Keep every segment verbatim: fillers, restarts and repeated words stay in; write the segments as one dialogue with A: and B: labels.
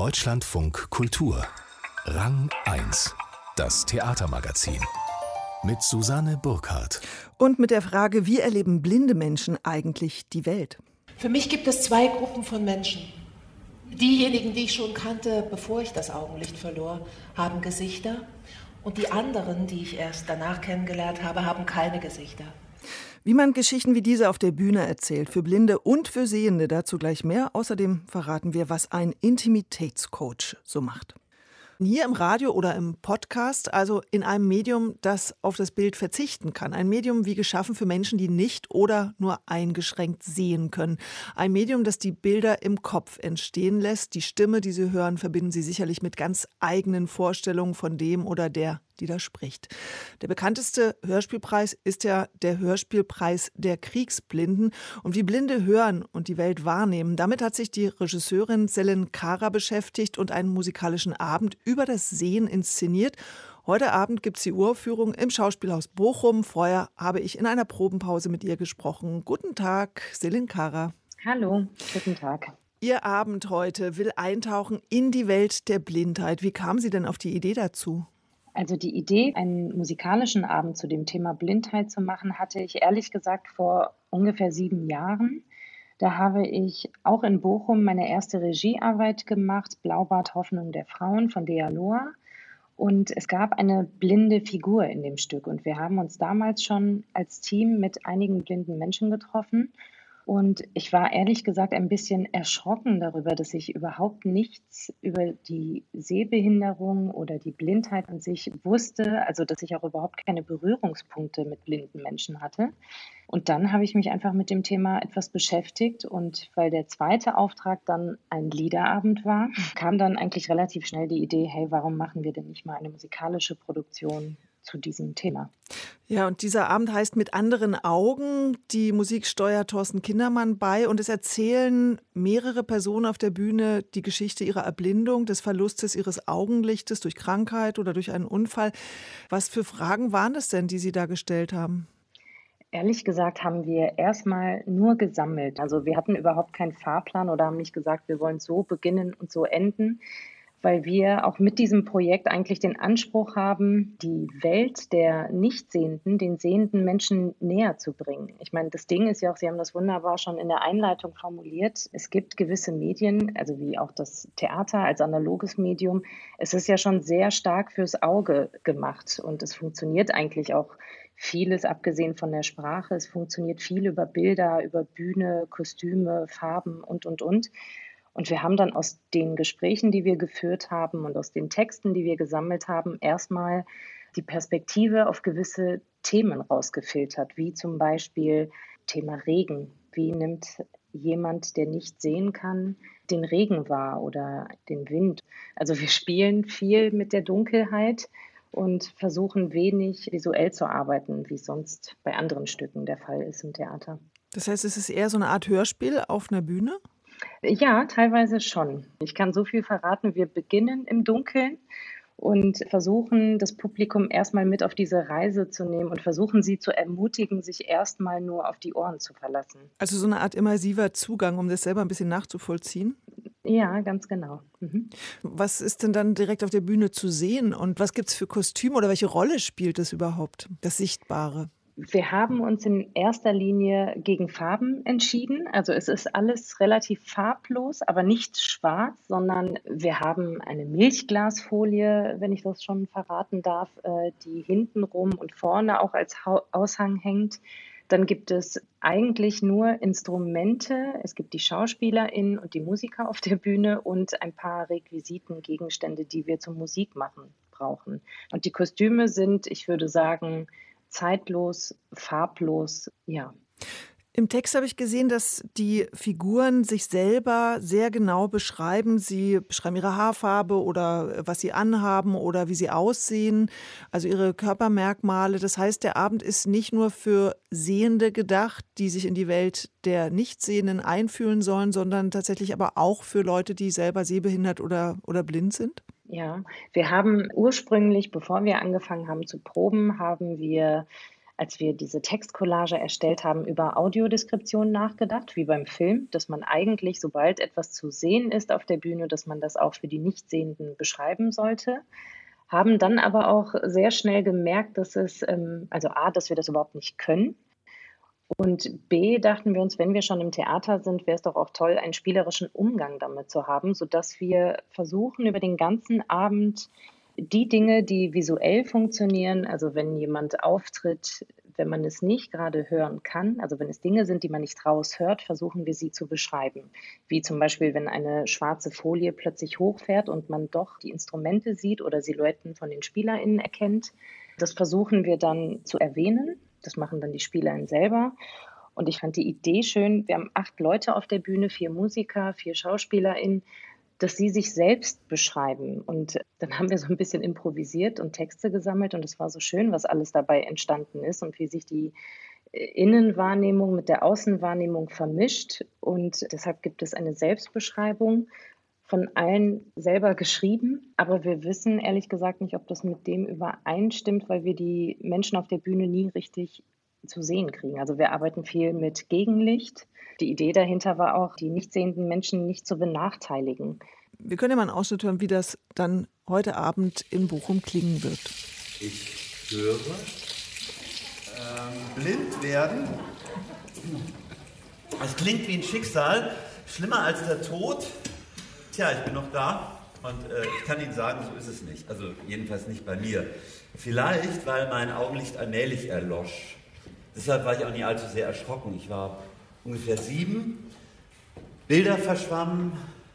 A: Deutschlandfunk Kultur. Rang eins. Das Theatermagazin. Mit Susanne Burkhardt.
B: Und mit der Frage, wie erleben blinde Menschen eigentlich die Welt?
C: Für mich gibt es zwei Gruppen von Menschen. Diejenigen, die ich schon kannte, bevor ich das Augenlicht verlor, haben Gesichter. Und die anderen, die ich erst danach kennengelernt habe, haben keine Gesichter.
B: Wie man Geschichten wie diese auf der Bühne erzählt, für Blinde und für Sehende, dazu gleich mehr. Außerdem verraten wir, was ein Intimitätscoach so macht. Hier im Radio oder im Podcast, also in einem Medium, das auf das Bild verzichten kann. Ein Medium wie geschaffen für Menschen, die nicht oder nur eingeschränkt sehen können. Ein Medium, das die Bilder im Kopf entstehen lässt. Die Stimme, die Sie hören, verbinden Sie sicherlich mit ganz eigenen Vorstellungen von dem oder der, die da spricht. Der bekannteste Hörspielpreis ist ja der Hörspielpreis der Kriegsblinden. Und wie Blinde hören und die Welt wahrnehmen, damit hat sich die Regisseurin Selin Cara beschäftigt und einen musikalischen Abend über das Sehen inszeniert. Heute Abend gibt es die Uraufführung im Schauspielhaus Bochum. Vorher habe ich in einer Probenpause mit ihr gesprochen. Guten Tag, Selin Cara.
D: Hallo, guten Tag.
B: Ihr Abend heute will eintauchen in die Welt der Blindheit. Wie kam sie denn auf die Idee dazu?
D: Also die Idee, einen musikalischen Abend zu dem Thema Blindheit zu machen, hatte ich ehrlich gesagt vor ungefähr sieben Jahren. Da habe ich auch in Bochum meine erste Regiearbeit gemacht, Blaubart Hoffnung der Frauen von Dea Lohr. Und es gab eine blinde Figur in dem Stück. Und wir haben uns damals schon als Team mit einigen blinden Menschen getroffen. Und ich war ehrlich gesagt ein bisschen erschrocken darüber, dass ich überhaupt nichts über die Sehbehinderung oder die Blindheit an sich wusste, also dass ich auch überhaupt keine Berührungspunkte mit blinden Menschen hatte. Und dann habe ich mich einfach mit dem Thema etwas beschäftigt und weil der zweite Auftrag dann ein Liederabend war, kam dann eigentlich relativ schnell die Idee, hey, warum machen wir denn nicht mal eine musikalische Produktion zu diesem Thema?
B: Ja, und dieser Abend heißt Mit anderen Augen. Die Musik steuert Thorsten Kindermann bei und es erzählen mehrere Personen auf der Bühne die Geschichte ihrer Erblindung, des Verlustes ihres Augenlichtes durch Krankheit oder durch einen Unfall. Was für Fragen waren das denn, die Sie da gestellt haben?
D: Ehrlich gesagt haben wir erstmal nur gesammelt. Also wir hatten überhaupt keinen Fahrplan oder haben nicht gesagt, wir wollen so beginnen und so enden, weil wir auch mit diesem Projekt eigentlich den Anspruch haben, die Welt der Nichtsehenden, den sehenden Menschen näher zu bringen. Ich meine, das Ding ist ja auch, Sie haben das wunderbar schon in der Einleitung formuliert, es gibt gewisse Medien, also wie auch das Theater als analoges Medium, es ist ja schon sehr stark fürs Auge gemacht und es funktioniert eigentlich auch vieles, abgesehen von der Sprache. Es funktioniert viel über Bilder, über Bühne, Kostüme, Farben und, und, und. Und wir haben dann aus den Gesprächen, die wir geführt haben und aus den Texten, die wir gesammelt haben, erstmal die Perspektive auf gewisse Themen rausgefiltert, wie zum Beispiel Thema Regen. Wie nimmt jemand, der nicht sehen kann, den Regen wahr oder den Wind? Also wir spielen viel mit der Dunkelheit und versuchen wenig visuell zu arbeiten, wie es sonst bei anderen Stücken der Fall ist im Theater.
B: Das heißt, es ist eher so eine Art Hörspiel auf einer Bühne?
D: Ja, teilweise schon. Ich kann so viel verraten, wir beginnen im Dunkeln und versuchen, das Publikum erstmal mit auf diese Reise zu nehmen und versuchen, sie zu ermutigen, sich erstmal nur auf die Ohren zu verlassen.
B: Also so eine Art immersiver Zugang, um das selber ein bisschen nachzuvollziehen?
D: Ja, ganz genau. Mhm.
B: Was ist denn dann direkt auf der Bühne zu sehen und was gibt es für Kostüme oder welche Rolle spielt es überhaupt, das Sichtbare?
D: Wir haben uns in erster Linie gegen Farben entschieden. Also es ist alles relativ farblos, aber nicht schwarz, sondern wir haben eine Milchglasfolie, wenn ich das schon verraten darf, die hintenrum und vorne auch als Aushang hängt. Dann gibt es eigentlich nur Instrumente. Es gibt die SchauspielerInnen und die Musiker auf der Bühne und ein paar Requisiten, Gegenstände, die wir zum Musikmachen brauchen. Und die Kostüme sind, ich würde sagen, zeitlos, farblos, ja.
B: Im Text habe ich gesehen, dass die Figuren sich selber sehr genau beschreiben. Sie beschreiben ihre Haarfarbe oder was sie anhaben oder wie sie aussehen, also ihre Körpermerkmale. Das heißt, der Abend ist nicht nur für Sehende gedacht, die sich in die Welt der Nichtsehenden einfühlen sollen, sondern tatsächlich aber auch für Leute, die selber sehbehindert oder, oder blind sind?
D: Ja, wir haben ursprünglich, bevor wir angefangen haben zu proben, haben wir als wir diese Textcollage erstellt haben, über Audiodeskription nachgedacht, wie beim Film, dass man eigentlich, sobald etwas zu sehen ist auf der Bühne, dass man das auch für die Nichtsehenden beschreiben sollte. Haben dann aber auch sehr schnell gemerkt, dass es, ähm, also A, dass wir das überhaupt nicht können. Und B, dachten wir uns, wenn wir schon im Theater sind, wäre es doch auch toll, einen spielerischen Umgang damit zu haben, sodass wir versuchen, über den ganzen Abend die Dinge, die visuell funktionieren, also wenn jemand auftritt, wenn man es nicht gerade hören kann, also wenn es Dinge sind, die man nicht raushört, versuchen wir sie zu beschreiben. Wie zum Beispiel, wenn eine schwarze Folie plötzlich hochfährt und man doch die Instrumente sieht oder Silhouetten von den SpielerInnen erkennt. Das versuchen wir dann zu erwähnen. Das machen dann die SpielerInnen selber. Und ich fand die Idee schön. Wir haben acht Leute auf der Bühne, vier Musiker, vier SchauspielerInnen, dass sie sich selbst beschreiben. Und dann haben wir so ein bisschen improvisiert und Texte gesammelt. Und es war so schön, was alles dabei entstanden ist und wie sich die Innenwahrnehmung mit der Außenwahrnehmung vermischt. Und deshalb gibt es eine Selbstbeschreibung, von allen selber geschrieben. Aber wir wissen ehrlich gesagt nicht, ob das mit dem übereinstimmt, weil wir die Menschen auf der Bühne nie richtig zu sehen kriegen. Also wir arbeiten viel mit Gegenlicht. Die Idee dahinter war auch, die nicht sehenden Menschen nicht zu benachteiligen.
B: Wir können ja mal einen Ausschnitt hören, wie das dann heute Abend in Bochum klingen wird.
E: Ich höre, ähm, blind werden. Es klingt wie ein Schicksal, schlimmer als der Tod. Tja, ich bin noch da und äh, ich kann Ihnen sagen, so ist es nicht. Also jedenfalls nicht bei mir. Vielleicht, weil mein Augenlicht allmählich erlosch. Deshalb war ich auch nicht allzu sehr erschrocken. Ich war ungefähr sieben, Bilder verschwammen,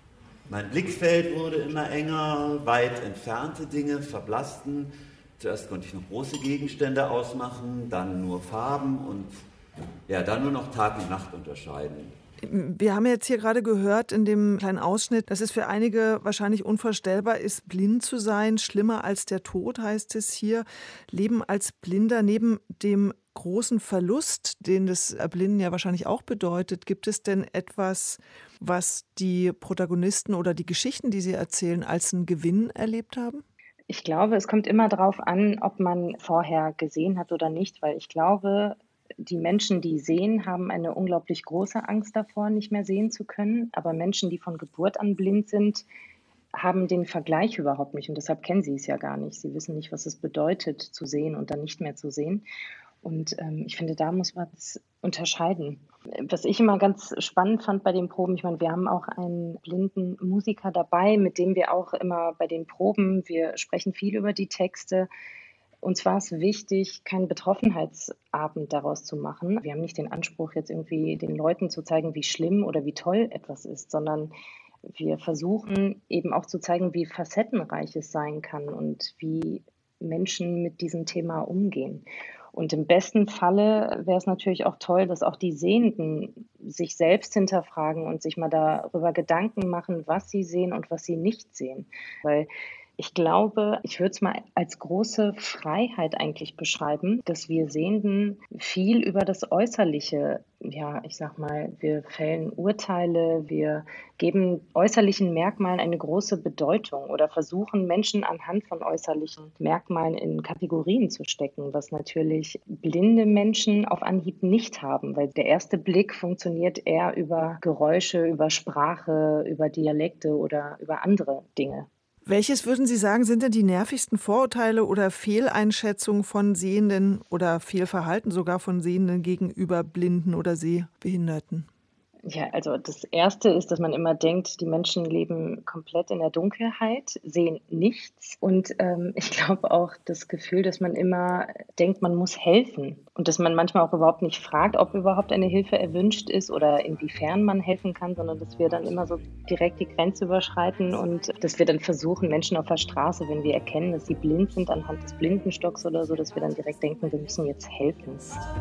E: mein Blickfeld wurde immer enger, weit entfernte Dinge verblassten. Zuerst konnte ich noch große Gegenstände ausmachen, dann nur Farben und ja, dann nur noch Tag und Nacht unterscheiden.
B: Wir haben jetzt hier gerade gehört in dem kleinen Ausschnitt, dass es für einige wahrscheinlich unvorstellbar ist, blind zu sein. Schlimmer als der Tod heißt es hier. Leben als Blinder neben dem großen Verlust, den das Erblinden ja wahrscheinlich auch bedeutet, gibt es denn etwas, was die Protagonisten oder die Geschichten, die sie erzählen, als einen Gewinn erlebt haben?
D: Ich glaube, es kommt immer darauf an, ob man vorher gesehen hat oder nicht, weil ich glaube, die Menschen, die sehen, haben eine unglaublich große Angst davor, nicht mehr sehen zu können. Aber Menschen, die von Geburt an blind sind, haben den Vergleich überhaupt nicht. Und deshalb kennen sie es ja gar nicht. Sie wissen nicht, was es bedeutet, zu sehen und dann nicht mehr zu sehen. Und ähm, ich finde, da muss man es unterscheiden. Was ich immer ganz spannend fand bei den Proben, ich meine, wir haben auch einen blinden Musiker dabei, mit dem wir auch immer bei den Proben, wir sprechen viel über die Texte. Uns war es wichtig, keinen Betroffenheitsabend daraus zu machen. Wir haben nicht den Anspruch, jetzt irgendwie den Leuten zu zeigen, wie schlimm oder wie toll etwas ist, sondern wir versuchen eben auch zu zeigen, wie facettenreich es sein kann und wie Menschen mit diesem Thema umgehen. Und im besten Falle wäre es natürlich auch toll, dass auch die Sehenden sich selbst hinterfragen und sich mal darüber Gedanken machen, was sie sehen und was sie nicht sehen. Weil ich glaube, ich würde es mal als große Freiheit eigentlich beschreiben, dass wir Sehenden viel über das Äußerliche, ja, ich sag mal, wir fällen Urteile, wir geben äußerlichen Merkmalen eine große Bedeutung oder versuchen Menschen anhand von äußerlichen Merkmalen in Kategorien zu stecken, was natürlich blinde Menschen auf Anhieb nicht haben, weil der erste Blick funktioniert eher über Geräusche, über Sprache, über Dialekte oder über andere Dinge.
B: Welches, würden Sie sagen, sind denn die nervigsten Vorurteile oder Fehleinschätzungen von Sehenden oder Fehlverhalten sogar von Sehenden gegenüber Blinden oder Sehbehinderten?
D: Ja, also das Erste ist, dass man immer denkt, die Menschen leben komplett in der Dunkelheit, sehen nichts. Und ähm, ich glaube auch das Gefühl, dass man immer denkt, man muss helfen. Und dass man manchmal auch überhaupt nicht fragt, ob überhaupt eine Hilfe erwünscht ist oder inwiefern man helfen kann, sondern dass wir dann immer so direkt die Grenze überschreiten und dass wir dann versuchen, Menschen auf der Straße, wenn wir erkennen, dass sie blind sind anhand des Blindenstocks oder so, dass wir dann direkt denken, wir müssen jetzt helfen.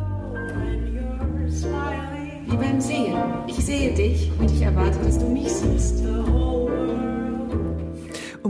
F: Wie beim Sehen. Ich sehe dich und ich erwarte, dass du mich siehst.
B: Und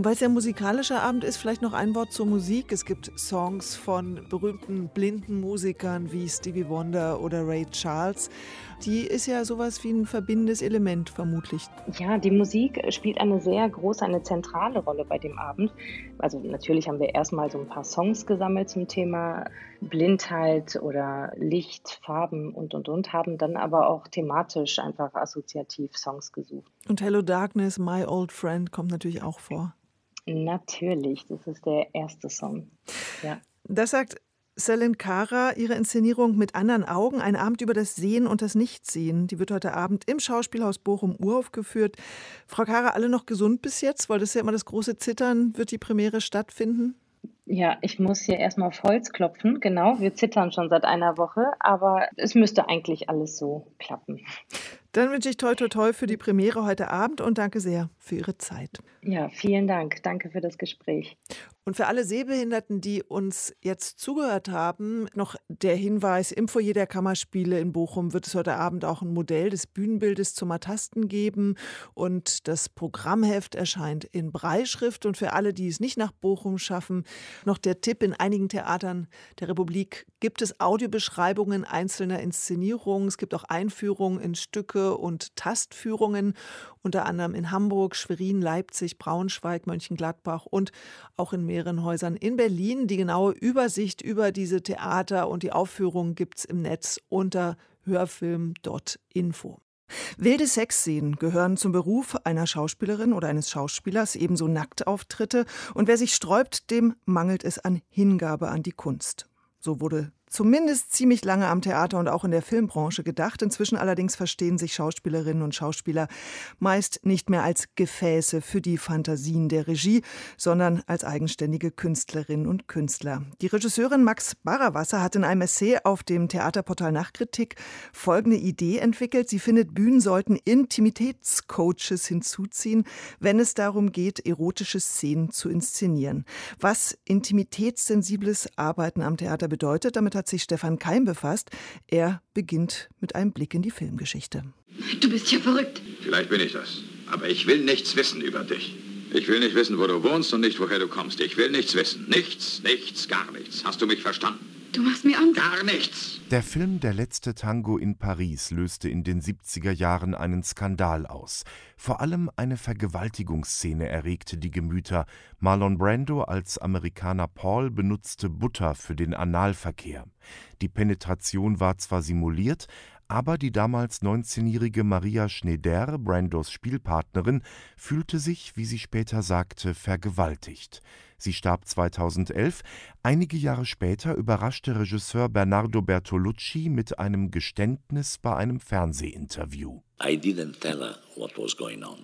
B: weil es ja ein musikalischer Abend ist, vielleicht noch ein Wort zur Musik. Es gibt Songs von berühmten blinden Musikern wie Stevie Wonder oder Ray Charles. Die ist ja sowas wie ein verbindendes Element vermutlich.
D: Ja, die Musik spielt eine sehr große, eine zentrale Rolle bei dem Abend. Also natürlich haben wir erstmal so ein paar Songs gesammelt zum Thema Blindheit oder Licht, Farben und, und, und, haben dann aber auch thematisch einfach assoziativ Songs gesucht.
B: Und Hello Darkness, My Old Friend kommt natürlich auch vor.
D: Natürlich, das ist der erste Song. Ja.
B: Das sagt Selin Cara, ihre Inszenierung Mit anderen Augen, ein Abend über das Sehen und das Nichtsehen. Die wird heute Abend im Schauspielhaus Bochum uraufgeführt. Frau Cara, alle noch gesund bis jetzt? Weil das ist ja immer das große Zittern. Wird die Premiere stattfinden?
D: Ja, ich muss hier erstmal auf Holz klopfen. Genau, wir zittern schon seit einer Woche, aber es müsste eigentlich alles so klappen.
B: Dann wünsche ich toi toi toi für die Premiere heute Abend und danke sehr für Ihre Zeit.
D: Ja, vielen Dank. Danke für das Gespräch.
B: Und für alle Sehbehinderten, die uns jetzt zugehört haben, noch der Hinweis, im Foyer der Kammerspiele in Bochum wird es heute Abend auch ein Modell des Bühnenbildes zum Ertasten geben und das Programmheft erscheint in Brailleschrift. Und für alle, die es nicht nach Bochum schaffen, noch der Tipp: In einigen Theatern der Republik gibt es Audiobeschreibungen einzelner Inszenierungen. Es gibt auch Einführungen in Stücke und Tastführungen, unter anderem in Hamburg, Schwerin, Leipzig, Braunschweig, Mönchengladbach und auch in mehreren Häusern in Berlin. Die genaue Übersicht über diese Theater und die Aufführungen gibt es im Netz unter hörfilm punkt info. Wilde Sexszenen gehören zum Beruf einer Schauspielerin oder eines Schauspielers, ebenso Nacktauftritte. Und wer sich sträubt, dem mangelt es an Hingabe an die Kunst. So wurde zumindest ziemlich lange am Theater und auch in der Filmbranche gedacht. Inzwischen allerdings verstehen sich Schauspielerinnen und Schauspieler meist nicht mehr als Gefäße für die Fantasien der Regie, sondern als eigenständige Künstlerinnen und Künstler. Die Regisseurin Max Barrawasser hat in einem Essay auf dem Theaterportal Nachkritik folgende Idee entwickelt. Sie findet, Bühnen sollten Intimitätscoaches hinzuziehen, wenn es darum geht, erotische Szenen zu inszenieren. Was intimitätssensibles Arbeiten am Theater bedeutet, damit hat sich Stefan Keim befasst. Er beginnt mit einem Blick in die Filmgeschichte.
G: Du bist ja verrückt.
H: Vielleicht bin ich das. Aber ich will nichts wissen über dich. Ich will nicht wissen, wo du wohnst und nicht, woher du kommst. Ich will nichts wissen. Nichts, nichts, gar nichts. Hast du mich verstanden?
G: Du machst mir Angst.
H: Gar nichts.
I: Der Film Der letzte Tango in Paris löste in den siebziger Jahren einen Skandal aus. Vor allem eine Vergewaltigungsszene erregte die Gemüter. Marlon Brando als Amerikaner Paul benutzte Butter für den Analverkehr. Die Penetration war zwar simuliert, aber die damals neunzehnjährige Maria Schneider, Brandos Spielpartnerin, fühlte sich, wie sie später sagte, vergewaltigt. Sie starb zweitausendelf. Einige Jahre später überraschte Regisseur Bernardo Bertolucci mit einem Geständnis bei einem Fernsehinterview.
J: I didn't tell her what was going on,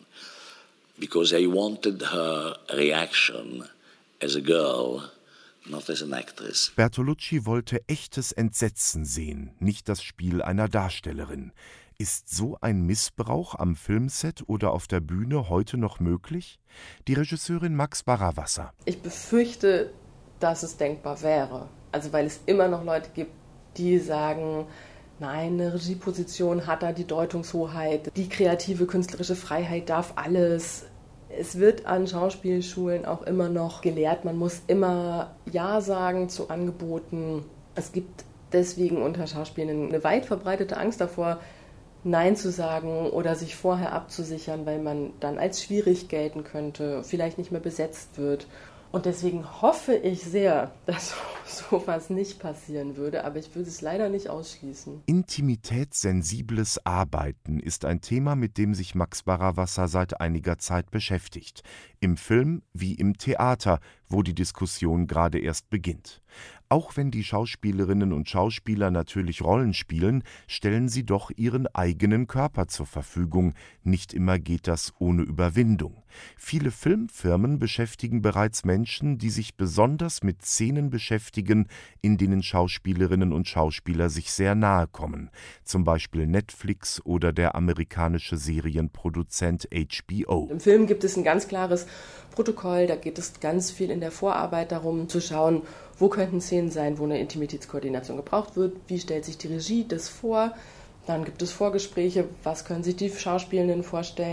J: because I wanted her reaction as a girl, not as an actress.
I: Bertolucci wollte echtes Entsetzen sehen, nicht das Spiel einer Darstellerin. Ist so ein Missbrauch am Filmset oder auf der Bühne heute noch möglich? Die Regisseurin Max Barrawasser.
K: Ich befürchte, dass es denkbar wäre. Also weil es immer noch Leute gibt, die sagen, nein, eine Regieposition hat da die Deutungshoheit, die kreative künstlerische Freiheit darf alles. Es wird an Schauspielschulen auch immer noch gelehrt, man muss immer Ja sagen zu Angeboten. Es gibt deswegen unter Schauspielern eine weit verbreitete Angst davor, Nein zu sagen oder sich vorher abzusichern, weil man dann als schwierig gelten könnte, vielleicht nicht mehr besetzt wird. Und deswegen hoffe ich sehr, dass sowas nicht passieren würde, aber ich würde es leider nicht ausschließen.
I: Intimitätssensibles Arbeiten ist ein Thema, mit dem sich Max Barrawasser seit einiger Zeit beschäftigt. Im Film wie im Theater, wo die Diskussion gerade erst beginnt. Auch wenn die Schauspielerinnen und Schauspieler natürlich Rollen spielen, stellen sie doch ihren eigenen Körper zur Verfügung. Nicht immer geht das ohne Überwindung. Viele Filmfirmen beschäftigen bereits Menschen, die sich besonders mit Szenen beschäftigen, in denen Schauspielerinnen und Schauspieler sich sehr nahe kommen. Zum Beispiel Netflix oder der amerikanische Serienproduzent H B O.
K: Im Film gibt es ein ganz klares Protokoll, da geht es ganz viel in der Vorarbeit darum, zu schauen, wo könnten Szenen sein, wo eine Intimitätskoordination gebraucht wird, wie stellt sich die Regie das vor, dann gibt es Vorgespräche, was können sich die Schauspielenden vorstellen,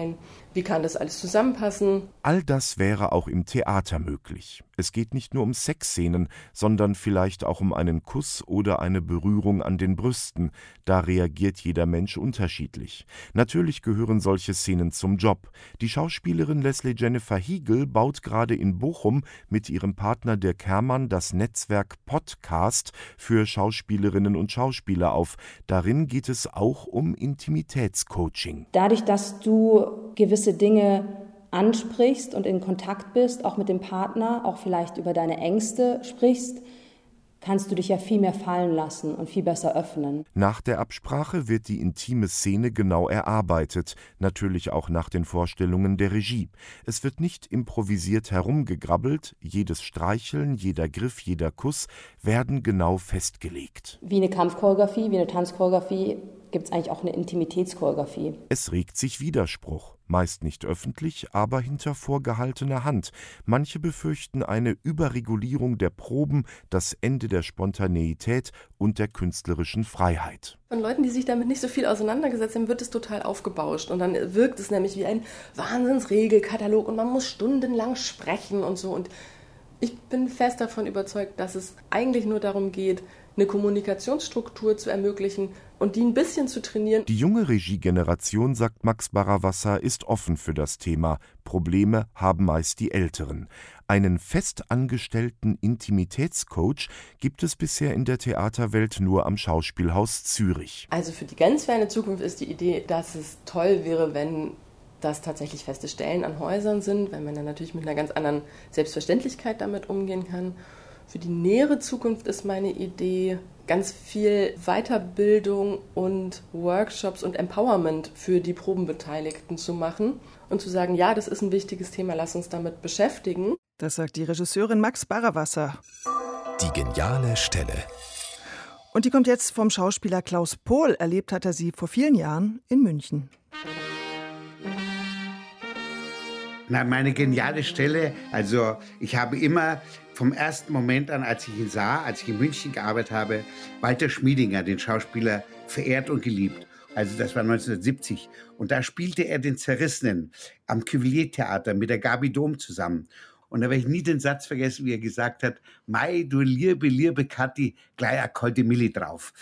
K: Wie kann das alles zusammenpassen?
I: All das wäre auch im Theater möglich. Es geht nicht nur um Sexszenen, sondern vielleicht auch um einen Kuss oder eine Berührung an den Brüsten. Da reagiert jeder Mensch unterschiedlich. Natürlich gehören solche Szenen zum Job. Die Schauspielerin Leslie Jennifer Hiegel baut gerade in Bochum mit ihrem Partner Dirk Herrmann das Netzwerk Podcast für Schauspielerinnen und Schauspieler auf. Darin geht es auch um Intimitätscoaching.
L: Dadurch, dass du gewisse Dinge ansprichst und in Kontakt bist, auch mit dem Partner, auch vielleicht über deine Ängste sprichst, kannst du dich ja viel mehr fallen lassen und viel besser öffnen.
I: Nach der Absprache wird die intime Szene genau erarbeitet, natürlich auch nach den Vorstellungen der Regie. Es wird nicht improvisiert herumgegrabbelt, jedes Streicheln, jeder Griff, jeder Kuss werden genau festgelegt.
L: Wie eine Kampfchoreografie, wie eine Tanzchoreografie gibt es eigentlich auch eine Intimitätschoreografie.
I: Es regt sich Widerspruch, meist nicht öffentlich, aber hinter vorgehaltener Hand. Manche befürchten eine Überregulierung der Proben, das Ende der Spontaneität und der künstlerischen Freiheit.
K: Von Leuten, die sich damit nicht so viel auseinandergesetzt haben, wird es total aufgebauscht. Und dann wirkt es nämlich wie ein Wahnsinnsregelkatalog und man muss stundenlang sprechen und so. Und ich bin fest davon überzeugt, dass es eigentlich nur darum geht, eine Kommunikationsstruktur zu ermöglichen und die ein bisschen zu trainieren.
I: Die junge Regiegeneration, sagt Max Barrawasser, ist offen für das Thema. Probleme haben meist die Älteren. Einen festangestellten Intimitätscoach gibt es bisher in der Theaterwelt nur am Schauspielhaus Zürich.
K: Also für die ganz ferne Zukunft ist die Idee, dass es toll wäre, wenn das tatsächlich feste Stellen an Häusern sind, weil man dann natürlich mit einer ganz anderen Selbstverständlichkeit damit umgehen kann. Für die nähere Zukunft ist meine Idee, ganz viel Weiterbildung und Workshops und Empowerment für die Probenbeteiligten zu machen und zu sagen, ja, das ist ein wichtiges Thema, lass uns damit beschäftigen.
B: Das sagt die Regisseurin Max Barrawasser.
A: Die geniale Stelle.
B: Und die kommt jetzt vom Schauspieler Klaus Pohl. Erlebt hat er sie vor vielen Jahren in München.
M: Na, meine geniale Stelle, also ich habe immer vom ersten Moment an, als ich ihn sah, als ich in München gearbeitet habe, Walter Schmiedinger, den Schauspieler, verehrt und geliebt. Also das war neunzehnhundertsiebzig. Und da spielte er den Zerrissenen am Cuvillier-Theater mit der Gabi Dom zusammen. Und da werde ich nie den Satz vergessen, wie er gesagt hat, Mei, du liebe, liebe Kathi, gleich a kalte Milli drauf.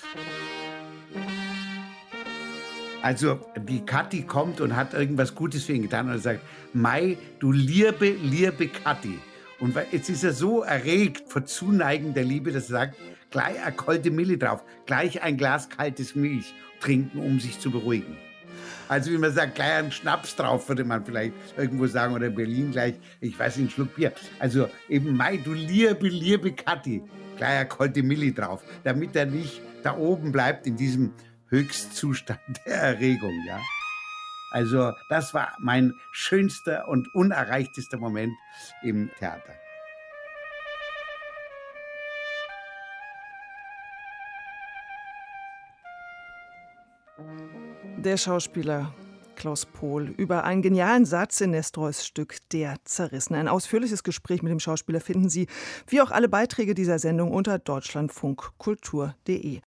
M: Also die Kathi kommt und hat irgendwas Gutes für ihn getan und er sagt, Mei, du liebe, liebe Kathi. Und jetzt ist er so erregt vor zuneigender Liebe, dass er sagt, gleich eine kalte Milli drauf, gleich ein Glas kaltes Milch trinken, um sich zu beruhigen. Also wie man sagt, gleich einen Schnaps drauf, würde man vielleicht irgendwo sagen, oder in Berlin gleich, ich weiß nicht, einen Schluck Bier. Also eben, Mei, du liebe, liebe Kathi, gleich eine kalte Milli drauf, damit er nicht da oben bleibt in diesem Höchstzustand der Erregung, ja. Also das war mein schönster und unerreichtester Moment im Theater.
B: Der Schauspieler Klaus Pohl über einen genialen Satz in Nestroys Stück Der Zerrissene. Ein ausführliches Gespräch mit dem Schauspieler finden Sie, wie auch alle Beiträge dieser Sendung, unter deutschlandfunkkultur punkt de.